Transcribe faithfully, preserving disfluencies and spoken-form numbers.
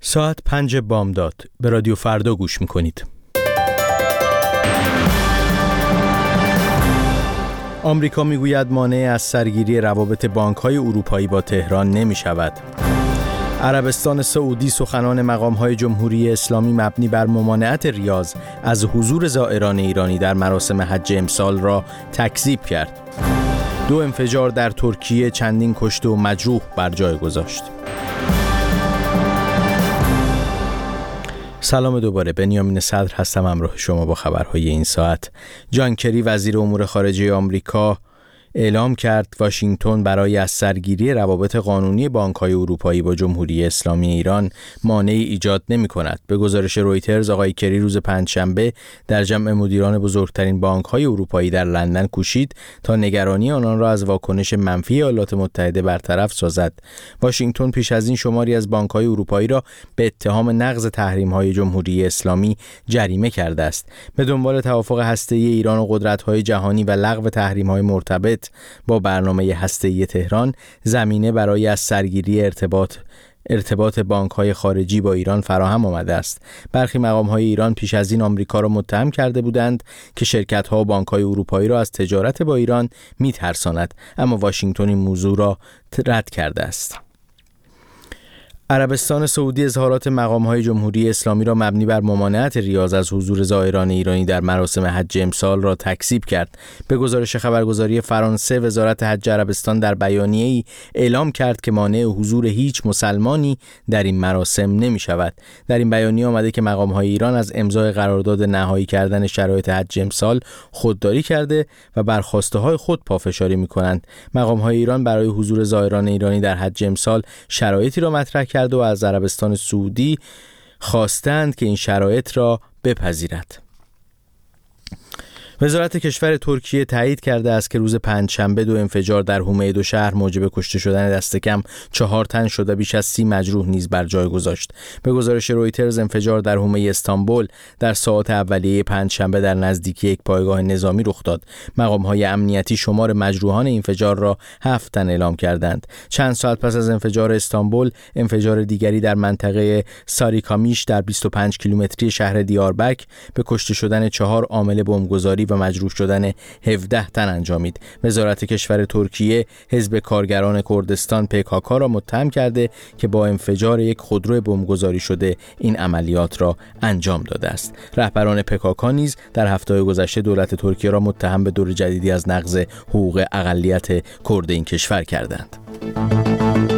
ساعت پنج بامداد به رادیو فردا گوش میکنید. آمریکا میگوید مانع از سرگیری روابط بانک‌های اروپایی با تهران نمی‌شود. عربستان سعودی سخنان مقام‌های جمهوری اسلامی مبنی بر ممانعت ریاض از حضور زائران ایرانی در مراسم حج امسال را تکذیب کرد. دو انفجار در ترکیه چندین کشته و مجروح بر جای گذاشت. سلام دوباره، بنیامین صدر هستم همراه شما با خبرهای این ساعت. جان کری وزیر امور خارجه آمریکا اعلام کرد واشنگتن برای از سرگیری روابط قانونی بانک‌های اروپایی با جمهوری اسلامی ایران مانعی ایجاد نمی‌کند. به گزارش رویترز آقای کری روز پنجشنبه در جمع مدیران بزرگترین بانک‌های اروپایی در لندن کوشید تا نگرانی آنان را از واکنش منفی ایالات متحده برطرف سازد. واشنگتن پیش از این شماری از بانک‌های اروپایی را به اتهام نقض تحریم‌های جمهوری اسلامی جریمه کرده است. به دنبال توافق هسته‌ای ایران و قدرت‌های جهانی و لغو تحریم‌های مرتبط با برنامه هسته‌ای تهران، زمینه برای از سرگیری ارتباط ارتباط بانک‌های خارجی با ایران فراهم آمده است. برخی مقام‌های ایران پیش از این آمریکا را متهم کرده بودند که شرکت‌ها و بانک‌های اروپایی را از تجارت با ایران می‌ترساند، اما واشنگتن این موضوع را رد کرده است. عربستان سعودی اظهارات مقام‌های جمهوری اسلامی را مبنی بر ممانعت ریاض از حضور زائران ایرانی در مراسم حج امسال را تکذیب کرد. به گزارش خبرگزاری فرانسه، وزارت حج عربستان در بیانیه‌ای اعلام کرد که مانع حضور هیچ مسلمانی در این مراسم نمی‌شود. در این بیانیه آمده که مقام‌های ایران از امضای قرارداد نهایی کردن شرایط حج امسال خودداری کرده و بر خواسته‌های خود پافشاری می‌کنند. مقام‌های ایران برای حضور زائران ایرانی در حج امسال شرایطی را مطرح کرد و از عربستان سعودی خواستند که این شرایط را بپذیرد. وزارت کشور ترکیه تایید کرده است که روز پنجشنبه دو انفجار در حومه دو شهر موجب کشته شدن دست کم چهار تن شد و بیش از سی مجروح نیز بر جای گذاشت. به گزارش رویترز انفجار در حومه استانبول در ساعات اولیه پنجشنبه در نزدیکی یک پایگاه نظامی رخ داد. مقام‌های امنیتی شمار مجروحان انفجار را هفت تن اعلام کردند. چند ساعت پس از انفجار استانبول، انفجار دیگری در منطقه ساریکامیش در بیست و پنج کیلومتری شهر دیاربکر به کشته شدن چهار عامل بمبگذاری و مجروح شدن هفده تن انجامید. وزارت کشور ترکیه حزب کارگران کردستان پی کی کی را متهم کرده که با انفجار یک خودرو بمبگذاری شده این عملیات را انجام داده است. رهبران پی کی کی نیز در هفته‌های گذشته دولت ترکیه را متهم به دور جدیدی از نقض حقوق اقلیت کرد این کشور کردند.